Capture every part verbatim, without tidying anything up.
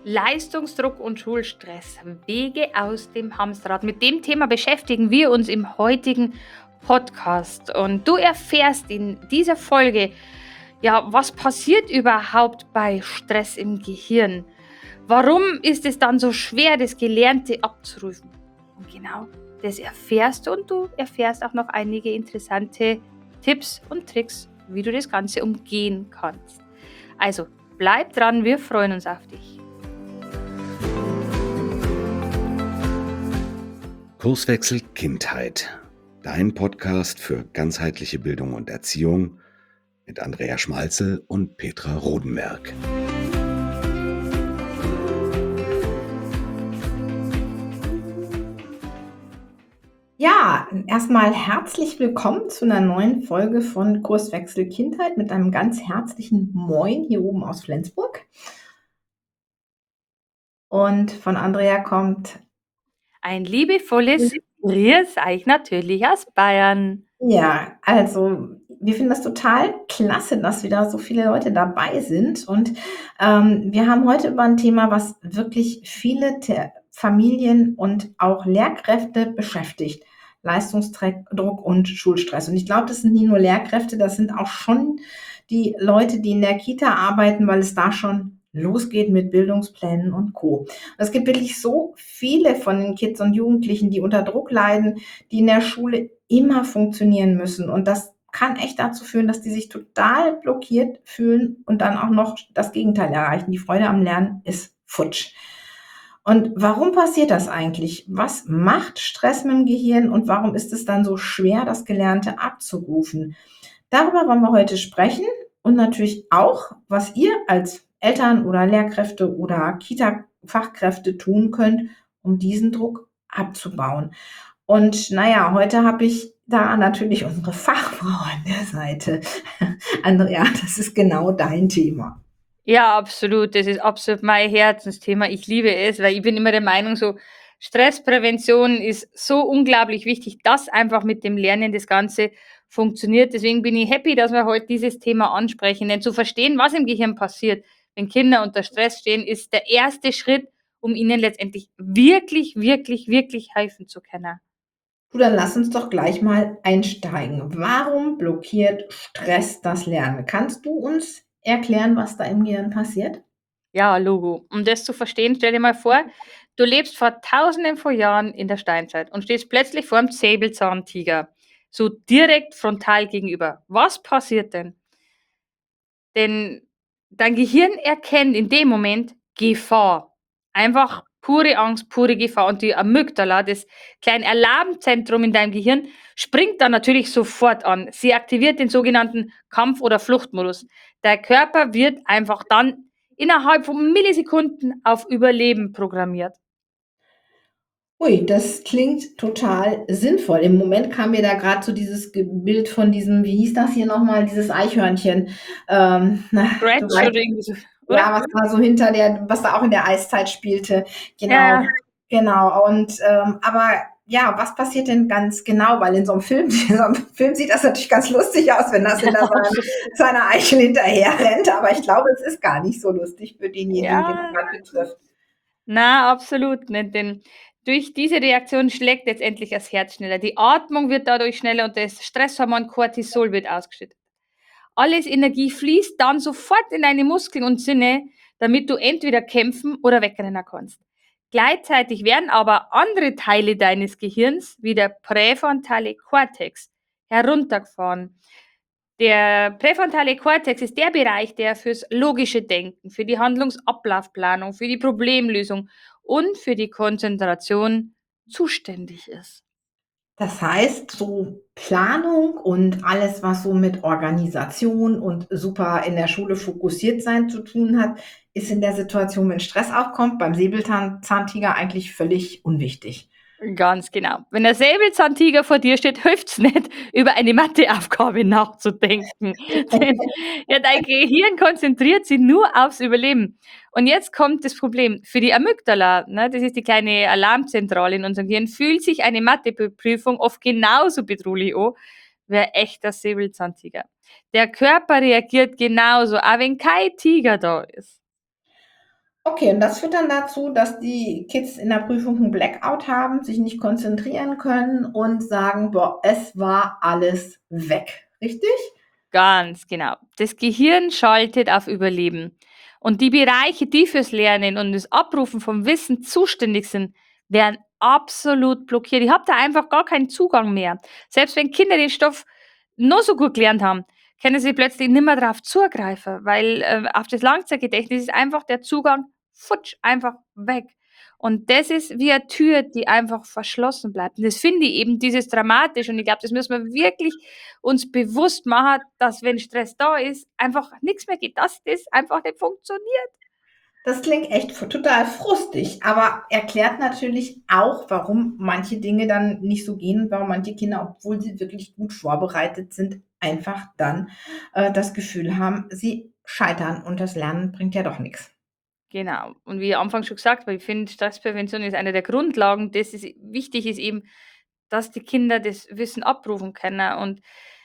Leistungsdruck und Schulstress. Wege aus dem Hamsterrad. Mit dem Thema beschäftigen wir uns im heutigen Podcast. Und du erfährst in dieser Folge, ja, was passiert überhaupt bei Stress im Gehirn? Warum ist es dann so schwer, das Gelernte abzurufen? Und genau das erfährst du, und du erfährst auch noch einige interessante Tipps und Tricks, wie du das Ganze umgehen kannst. Also bleib dran, wir freuen uns auf dich. Kurswechsel Kindheit. Dein Podcast für ganzheitliche Bildung und Erziehung mit Andrea Schmalzel und Petra Rodenberg. Ja, erstmal herzlich willkommen zu einer neuen Folge von Kurswechsel Kindheit mit einem ganz herzlichen Moin hier oben aus Flensburg. Und von Andrea kommt Ein liebevolles Grüß euch natürlich aus Bayern. Ja, also wir finden das total klasse, dass wieder so viele Leute dabei sind. Und ähm, wir haben heute über ein Thema, was wirklich viele Te- Familien und auch Lehrkräfte beschäftigt. Leistungsdruck und Schulstress. Und ich glaube, das sind nicht nur Lehrkräfte, das sind auch schon die Leute, die in der Kita arbeiten, weil es da schon losgeht mit Bildungsplänen und Co. Und es gibt wirklich so viele von den Kids und Jugendlichen, die unter Druck leiden, die in der Schule immer funktionieren müssen. Und das kann echt dazu führen, dass die sich total blockiert fühlen und dann auch noch das Gegenteil erreichen. Die Freude am Lernen ist futsch. Und warum passiert das eigentlich? Was macht Stress mit dem Gehirn und warum ist es dann so schwer, das Gelernte abzurufen? Darüber wollen wir heute sprechen und natürlich auch, was ihr als Eltern oder Lehrkräfte oder Kita-Fachkräfte tun könnt, um diesen Druck abzubauen. Und naja, heute habe ich da natürlich unsere Fachfrau an der Seite. Andrea, das ist genau dein Thema. Ja, absolut. Das ist absolut mein Herzensthema. Ich liebe es, weil ich bin immer der Meinung, so Stressprävention ist so unglaublich wichtig, dass einfach mit dem Lernen das Ganze funktioniert. Deswegen bin ich happy, dass wir heute dieses Thema ansprechen. Denn zu verstehen, was im Gehirn passiert, wenn Kinder unter Stress stehen, ist der erste Schritt, um ihnen letztendlich wirklich, wirklich, wirklich helfen zu können. Du, dann lass uns doch gleich mal einsteigen. Warum blockiert Stress das Lernen? Kannst du uns erklären, was da im Gehirn passiert? Ja, Logo. Um das zu verstehen, stell dir mal vor, du lebst vor tausenden von Jahren in der Steinzeit und stehst plötzlich vor einem Säbelzahntiger, so direkt frontal gegenüber. Was passiert denn? Denn dein Gehirn erkennt in dem Moment Gefahr. Einfach pure Angst, pure Gefahr. Und die Amygdala, das kleine Alarmzentrum in deinem Gehirn, springt dann natürlich sofort an. Sie aktiviert den sogenannten Kampf- oder Fluchtmodus. Der Körper wird einfach dann innerhalb von Millisekunden auf Überleben programmiert. Ui, das klingt total sinnvoll. Im Moment kam mir da gerade so dieses Ge- Bild von diesem, wie hieß das hier nochmal, dieses Eichhörnchen. Ähm, na, du Scratch weißt, oder irgendwie so, oder? ja, was da so hinter der, was da auch in der Eiszeit spielte. Genau, Ja, genau. Und ähm, aber ja, was passiert denn ganz genau? Weil in so einem Film, in so einem Film sieht das natürlich ganz lustig aus, wenn das in der so einer Eichel hinterher rennt. Aber ich glaube, es ist gar nicht so lustig für denjenigen, den es ja. gerade betrifft. Na, absolut nicht, denn durch diese Reaktion schlägt letztendlich das Herz schneller. Die Atmung wird dadurch schneller und das Stresshormon Cortisol wird ausgeschüttet. Alles Energie fließt dann sofort in deine Muskeln und Sinne, damit du entweder kämpfen oder wegrennen kannst. Gleichzeitig werden aber andere Teile deines Gehirns, wie der präfrontale Kortex, heruntergefahren. Der präfrontale Kortex ist der Bereich, der fürs logische Denken, für die Handlungsablaufplanung, für die Problemlösung und für die Konzentration zuständig ist. Das heißt, so Planung und alles, was so mit Organisation und super in der Schule fokussiert sein zu tun hat, ist in der Situation, wenn Stress aufkommt, beim Säbelzahntiger eigentlich völlig unwichtig. Ganz genau. Wenn der Säbelzahntiger vor dir steht, hilft's nicht, über eine Matheaufgabe nachzudenken. Denn ja, dein Gehirn konzentriert sich nur aufs Überleben. Und jetzt kommt das Problem. Für die Amygdala, ne, das ist die kleine Alarmzentrale in unserem Gehirn, fühlt sich eine Matheprüfung oft genauso bedrohlich an wie ein echter Säbelzahntiger. Der Körper reagiert genauso, auch wenn kein Tiger da ist. Okay, und das führt dann dazu, dass die Kids in der Prüfung 'n Blackout haben, sich nicht konzentrieren können und sagen: „Boah, es war alles weg." Richtig? Ganz genau. Das Gehirn schaltet auf Überleben. Und die Bereiche, die fürs Lernen und das Abrufen vom Wissen zuständig sind, werden absolut blockiert. Ich habe da einfach gar keinen Zugang mehr. Selbst wenn Kinder den Stoff noch so gut gelernt haben, können sie plötzlich nicht mehr darauf zugreifen, weil äh, auf das Langzeitgedächtnis ist einfach der Zugang futsch, einfach weg. Und das ist wie eine Tür, die einfach verschlossen bleibt. Und das finde ich eben dieses dramatisch. Und ich glaube, das müssen wir wirklich uns bewusst machen, dass wenn Stress da ist, einfach nichts mehr geht, dass das einfach nicht funktioniert. Das klingt echt f total frustig, aber erklärt natürlich auch, warum manche Dinge dann nicht so gehen, warum manche Kinder, obwohl sie wirklich gut vorbereitet sind, einfach dann, äh, das Gefühl haben, sie scheitern und das Lernen bringt ja doch nix. Genau. Und wie am Anfang schon gesagt, weil ich finde, Stressprävention ist eine der Grundlagen. Das ist wichtig ist eben, dass die Kinder das Wissen abrufen können. Und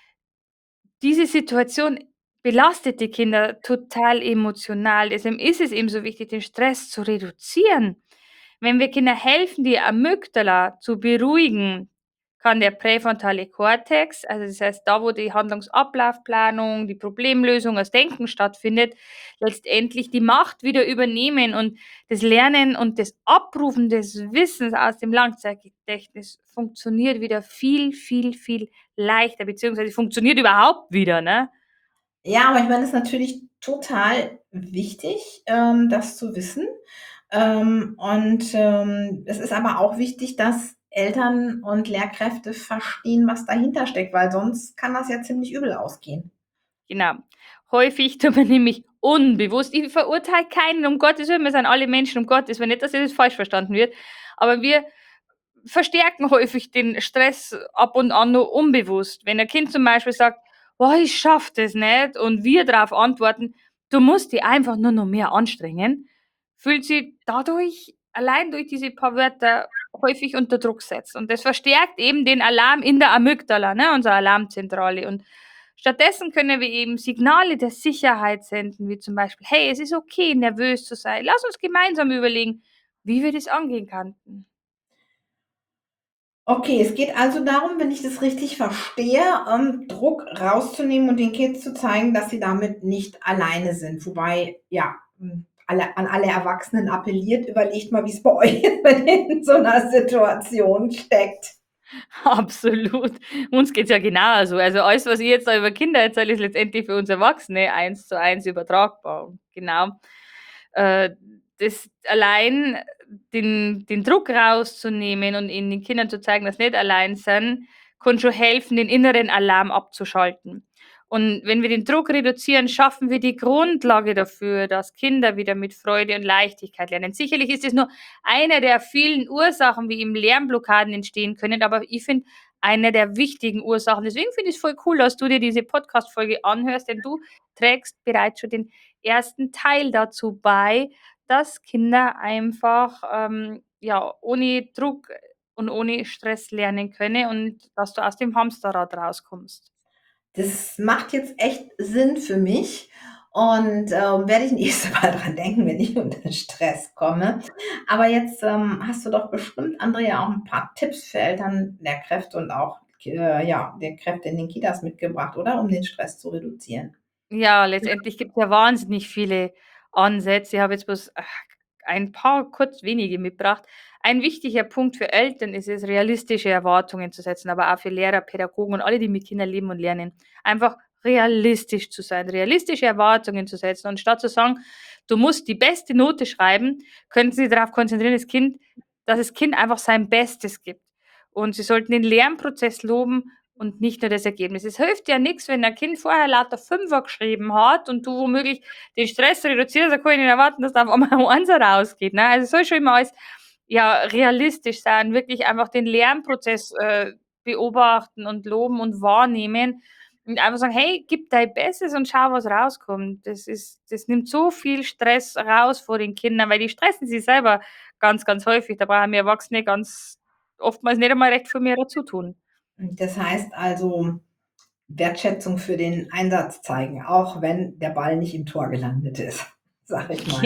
diese Situation belastet die Kinder total emotional. Deswegen ist es eben so wichtig, den Stress zu reduzieren. Wenn wir Kindern helfen, die Amygdala zu beruhigen, kann der präfrontale Kortex, also das heißt da, wo die Handlungsablaufplanung, die Problemlösung, das Denken stattfindet, letztendlich die Macht wieder übernehmen und das Lernen und das Abrufen des Wissens aus dem Langzeitgedächtnis funktioniert wieder viel, viel, viel leichter, beziehungsweise funktioniert überhaupt wieder, ne? Ja, aber ich meine, das ist natürlich total wichtig, ähm, das zu wissen. Ähm, und, ähm, es ist aber auch wichtig, dass Eltern und Lehrkräfte verstehen, was dahinter steckt, weil sonst kann das ja ziemlich übel ausgehen. Genau. Häufig tut man nämlich unbewusst ich verurteile keinen, um Gottes Willen, wir sind alle Menschen, um Gottes Willen, nicht, dass das falsch verstanden wird, aber wir verstärken häufig den Stress ab und an nur unbewusst. Wenn ein Kind zum Beispiel sagt: „Boah, ich schaffe das nicht" und wir darauf antworten: „Du musst dich einfach nur noch mehr anstrengen", fühlt sie dadurch allein durch diese paar Wörter häufig unter Druck gesetzt. Und das verstärkt eben den Alarm in der Amygdala, ne, unserer Alarmzentrale. Und stattdessen können wir eben Signale der Sicherheit senden, wie zum Beispiel: „Hey, es ist okay, nervös zu sein. Lass uns gemeinsam überlegen, wie wir das angehen könnten." Okay, es geht also darum, wenn ich das richtig verstehe, ähm, Druck rauszunehmen und den Kids zu zeigen, dass sie damit nicht alleine sind. Wobei, ja, hm, alle an alle Erwachsenen appelliert, überlegt mal, wie's bei euch ist, wenn ihr in so 'ner Situation steckt. Absolut. Uns geht's ja genauso. Also alles, was ich jetzt da über Kinder erzähle, ist letztendlich für uns Erwachsene eins zu eins übertragbar. Genau. Äh, das allein den den Druck rauszunehmen und ihnen den Kindern zu zeigen, dass sie nicht allein sind, kann schon helfen, den inneren Alarm abzuschalten. Und wenn wir den Druck reduzieren, schaffen wir die Grundlage dafür, dass Kinder wieder mit Freude und Leichtigkeit lernen. Sicherlich ist es nur eine der vielen Ursachen, wie eben Lernblockaden entstehen können, aber ich finde, eine der wichtigen Ursachen. Deswegen finde ich's voll cool, dass du dir diese Podcast-Folge anhörst, denn du trägst bereits schon den ersten Teil dazu bei, dass Kinder einfach, ähm, ja, ohne Druck und ohne Stress lernen können und dass du aus dem Hamsterrad rauskommst. Das macht jetzt echt Sinn für mich und, ähm, werde ich nächste Mal dran denken, wenn ich unter Stress komme. Aber jetzt, ähm, hast du doch bestimmt, Andrea, auch 'n paar Tipps für Eltern, Lehrkräfte und auch K äh, ja, Lehrkräfte in den Kitas mitgebracht, oder? Um den Stress zu reduzieren. Ja, letztendlich gibt's ja wahnsinnig viele Ansätze. Ich habe jetzt bloß, ach, ein paar kurz wenige mitgebracht. Ein wichtiger Punkt für Eltern ist es, realistische Erwartungen zu setzen, aber auch für Lehrer, Pädagogen und alle, die mit Kindern leben und lernen. Einfach realistisch zu sein, realistische Erwartungen zu setzen. Und statt zu sagen: „Du musst die beste Note schreiben", könnten Sie darauf konzentrieren, das Kind dass das Kind einfach sein Bestes gibt. Und Sie sollten den Lernprozess loben und nicht nur das Ergebnis. Es hilft ja nix, wenn ein Kind vorher lauter Fünfer geschrieben hat und du womöglich den Stress reduzierst, dann kann ich nicht erwarten, dass da auf einmal 'n Einser rausgeht, ne? Also, es soll schon immer alles, ja, realistisch sein, wirklich einfach den Lernprozess, äh, beobachten und loben und wahrnehmen und einfach sagen: „Hey, gib dein Bestes und schau, was rauskommt." Das ist das nimmt so viel Stress raus vor den Kindern, weil die stressen sich selber ganz, ganz häufig. Da brauchen wir Erwachsene ganz oftmals nicht einmal recht viel mehr dazu tun. Hm, das heißt also, Wertschätzung für den Einsatz zeigen, auch wenn der Ball nicht im Tor gelandet ist, sage ich mal. Genau.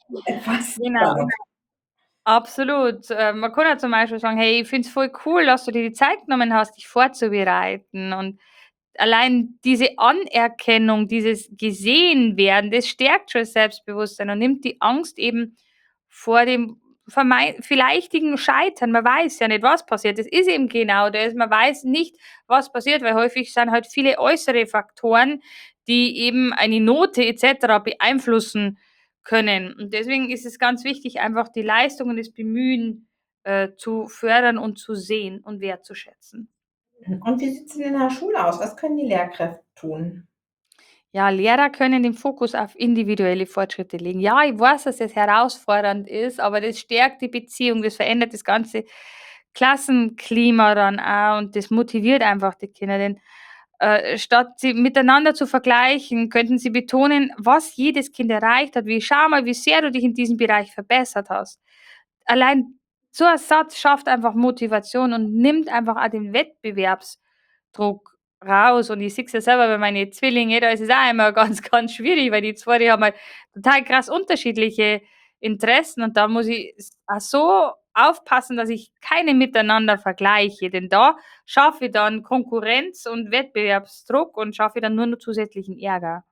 Etwas Genau. dauert. Absolut. Äh, man kann ja zum Beispiel sagen: „Hey, ich finde es voll cool, dass du dir die Zeit genommen hast, dich vorzubereiten.“ Und allein diese Anerkennung, dieses Gesehen-Werden, das stärkt schon das Selbstbewusstsein und nimmt die Angst eben vor dem vermei vielleichtigen Scheitern. Man weiß ja nicht, was passiert. Das ist eben genau das. Man weiß nicht, was passiert, weil häufig sind halt viele äußere Faktoren, die eben eine Note et cetera beeinflussen können. Und deswegen ist es ganz wichtig, einfach die Leistung und das Bemühen, äh, zu fördern und zu sehen und wertzuschätzen. Und wie sieht's denn in der Schule aus? Was können die Lehrkräfte tun? Ja, Lehrer können den Fokus auf individuelle Fortschritte legen. Ja, ich weiß, dass das herausfordernd ist, aber das stärkt die Beziehung, das verändert das ganze Klassenklima dann auch und das motiviert einfach die Kinder. Denn äh, statt sie miteinander zu vergleichen, könnten sie betonen, was jedes Kind erreicht hat. Wie schau mal, wie sehr du dich in diesem Bereich verbessert hast. Allein so ein Satz schafft einfach Motivation und nimmt einfach auch den Wettbewerbsdruck raus. Und ich sehe es ja selber bei meinen Zwillinge, da ist es auch immer ganz, ganz schwierig, weil die zwei, die haben halt total krass unterschiedliche Interessen und da muss ich s auch so aufpassen, dass ich keine miteinander vergleiche, denn da schaffe ich dann Konkurrenz und Wettbewerbsdruck und schaffe dann nur noch zusätzlichen Ärger.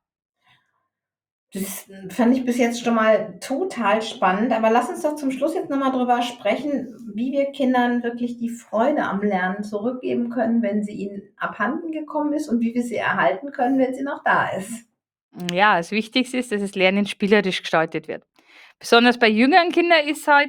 Das fand ich bis jetzt schon mal total spannend, aber lass uns doch zum Schluss jetzt noch mal drüber sprechen, wie wir Kindern wirklich die Freude am Lernen zurückgeben können, wenn sie ihnen abhanden gekommen ist und wie wir sie erhalten können, wenn sie noch da ist. Ja, das Wichtigste ist, dass das Lernen spielerisch gestaltet wird. Besonders bei jüngeren Kindern ist halt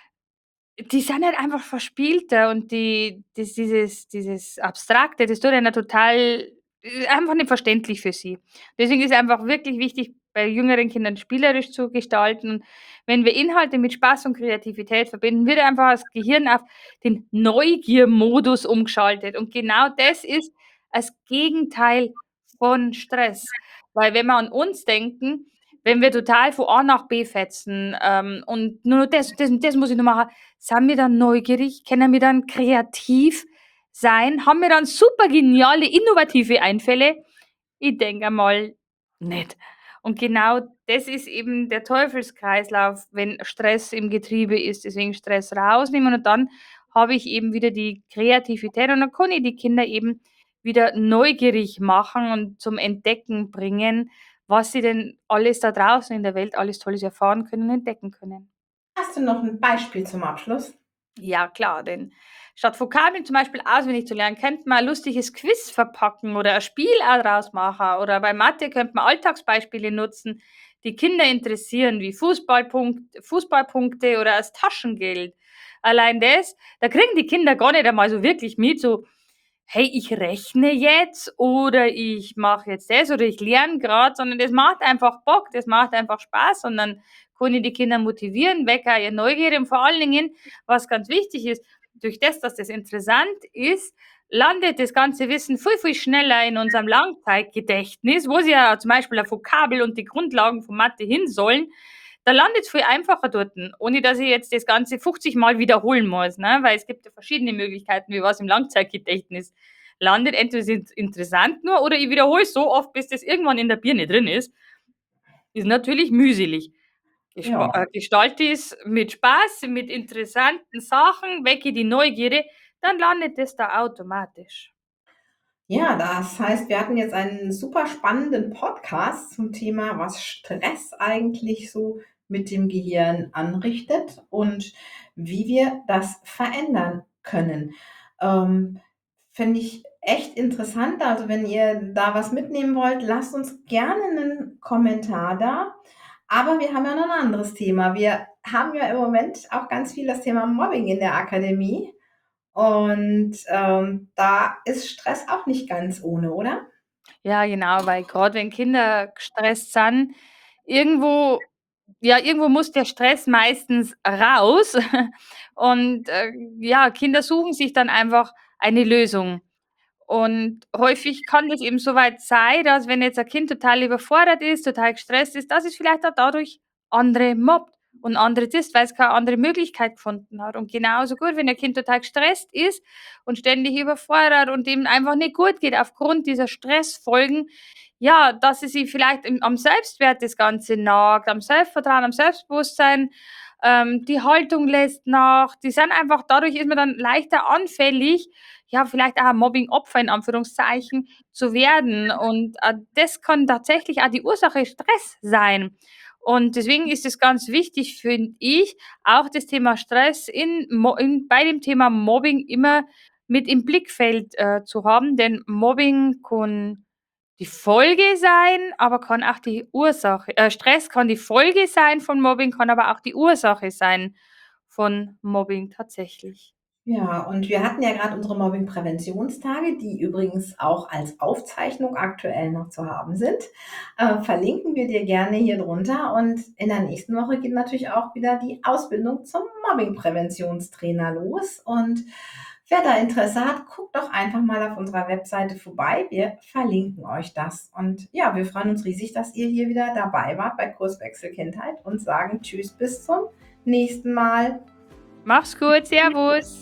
die sind halt einfach verspielter und die das dieses dieses Abstrakte, das tut einer total äh, einfach nicht verständlich für sie. Deswegen ist es einfach wirklich wichtig, bei jüngeren Kindern spielerisch zu gestalten. Und wenn wir Inhalte mit Spaß und Kreativität verbinden, wird einfach das Gehirn auf den Neugiermodus umgeschaltet. Und genau das ist das Gegenteil von Stress. Weil wenn wir an uns denken, wenn wir total von A nach B fetzen, ähm, und nur das, das und das muss ich noch machen, sind wir dann neugierig? Können wir dann kreativ sein? Haben wir dann super geniale, innovative Einfälle? Ich denke einmal nicht. Und genau das ist eben der Teufelskreislauf, wenn Stress im Getriebe ist. Deswegen Stress rausnehmen und dann habe ich eben wieder die Kreativität und dann kann ich die Kinder eben wieder neugierig machen und zum Entdecken bringen, was sie denn alles da draußen in der Welt alles Tolles erfahren können und entdecken können. Hast du noch ein Beispiel zum Abschluss? Ja, klar, denn statt Vokabeln zum Beispiel auswendig zu lernen, könnte man ein lustiges Quiz verpacken oder ein Spiel auch draus machen. Oder bei Mathe könnte man Alltagsbeispiele nutzen, die Kinder interessieren, wie Fußballpunkt, Fußballpunkte oder das Taschengeld. Allein das, da kriegen die Kinder gar nicht einmal so wirklich mit, so, hey, ich rechne jetzt oder ich mache jetzt das oder ich lerne gerade, sondern das macht einfach Bock, das macht einfach Spaß und dann kann ich die Kinder motivieren, wecke auch ihre Neugierde und vor allen Dingen, was ganz wichtig ist, durch das, dass das interessant ist, landet das ganze Wissen viel, viel schneller in unserem Langzeitgedächtnis, wo sie ja zum Beispiel auf Vokabel und die Grundlagen von Mathe hin sollen. Da landet es viel einfacher dort, ohne dass ich jetzt das Ganze fünfzig Mal wiederholen muss, ne? Weil es gibt ja verschiedene Möglichkeiten, wie was im Langzeitgedächtnis landet. Entweder es ist interessant nur oder ich wiederhole es so oft, bis das irgendwann in der Birne drin ist. Ist natürlich mühselig. Gespa Ja. äh, gestalte ich's mit Spaß, mit interessanten Sachen, wecke die Neugierde, dann landet das da automatisch. Ja, das heißt, wir hatten jetzt einen super spannenden Podcast zum Thema, was Stress eigentlich so mit dem Gehirn anrichtet und wie wir das verändern können. Ähm, Finde ich echt interessant. Also, wenn ihr da was mitnehmen wollt, lasst uns gerne einen Kommentar da. Aber wir haben ja noch ein anderes Thema. Wir haben ja im Moment auch ganz viel das Thema Mobbing in der Akademie. Und, ähm, da ist Stress auch nicht ganz ohne, oder? Ja, genau, weil grad wenn Kinder gestresst sind, irgendwo ja, irgendwo muss der Stress meistens raus und, äh, ja, Kinder suchen sich dann einfach eine Lösung. Und häufig kann das eben so weit sein, dass wenn jetzt ein Kind total überfordert ist, total gestresst ist, dass es vielleicht auch dadurch andere mobbt und andere disst, weil es keine andere Möglichkeit gefunden hat. Und genauso gut, wenn ein Kind total gestresst ist und ständig überfordert und dem einfach nicht gut geht aufgrund dieser Stressfolgen, ja, dass es sich vielleicht im, am Selbstwert das Ganze nagt, am Selbstvertrauen, am Selbstbewusstsein, ähm, die Haltung lässt nach, die sind einfach, dadurch ist man dann leichter anfällig, ja, vielleicht auch Mobbing-Opfer in Anführungszeichen zu werden. Und äh, das kann tatsächlich auch die Ursache Stress sein. Und deswegen ist es ganz wichtig, finde ich, auch das Thema Stress in, Mo- in, bei dem Thema Mobbing immer mit im Blickfeld äh, zu haben, denn Mobbing kann die Folge sein, aber kann auch die Ursache, äh, Stress kann die Folge sein von Mobbing, kann aber auch die Ursache sein von Mobbing tatsächlich. Ja, und wir hatten ja gerade unsere Mobbing-Präventionstage, die übrigens auch als Aufzeichnung aktuell noch zu haben sind. Äh, verlinken wir dir gerne hier drunter. Und in der nächsten Woche geht natürlich auch wieder die Ausbildung zum Mobbing-Präventionstrainer los. Und wer da Interesse hat, guckt doch einfach mal auf unserer Webseite vorbei. Wir verlinken euch das. Und ja, wir freuen uns riesig, dass ihr hier wieder dabei wart bei Kurswechsel Kindheit und sagen Tschüss bis zum nächsten Mal. Mach's gut, Servus.